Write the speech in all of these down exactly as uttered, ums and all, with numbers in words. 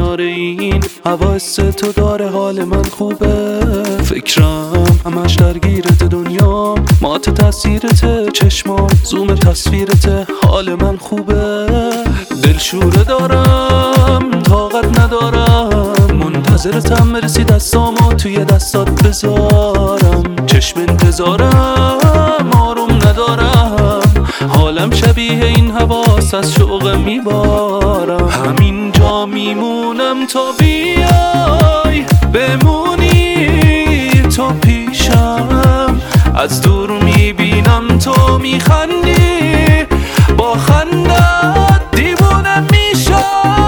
کنار این حواس تو داره حال من خوبه. فکرم همش درگیرت، دنیا مات تاثیرت، چشمام زوم تصویرت، حال من خوبه. دلشوره دارم طاقت ندارم، منتظرتم برسی دستامو توی دستات بذارم. چشم انتظارم آروم ندارم، حالم شبیه این حواس از شوق میبارم. همین جا میمونم تا بیای بمونی تو پیشم، از دور میبینم تو میخندی، با خندت دیوونه میشم.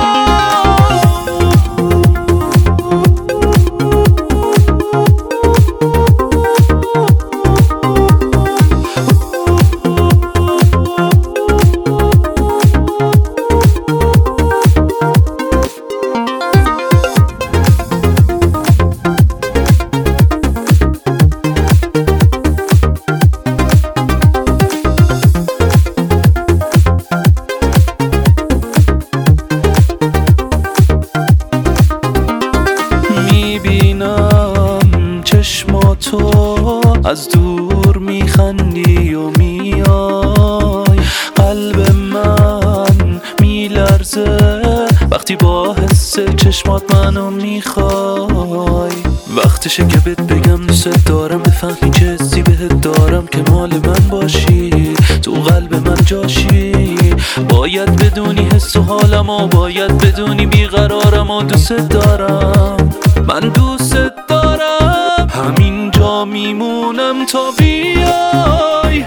تو از دور میخندی و میای، قلب من میلرزه وقتی با حس چشمات منو میخوای. وقتشه که بهت بگم دوست دارم، بفهمی چه حسی بهت دارم که مال من باشی، تو قلب من جاشی. باید بدونی حس و حالم و باید بدونی بیقرارم و دوست دارم، من دوست دارم. همین جا میمونم تا بیای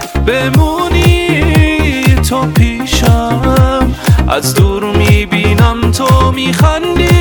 بمونی تو پیشم، از دور میبینم تو میخندی،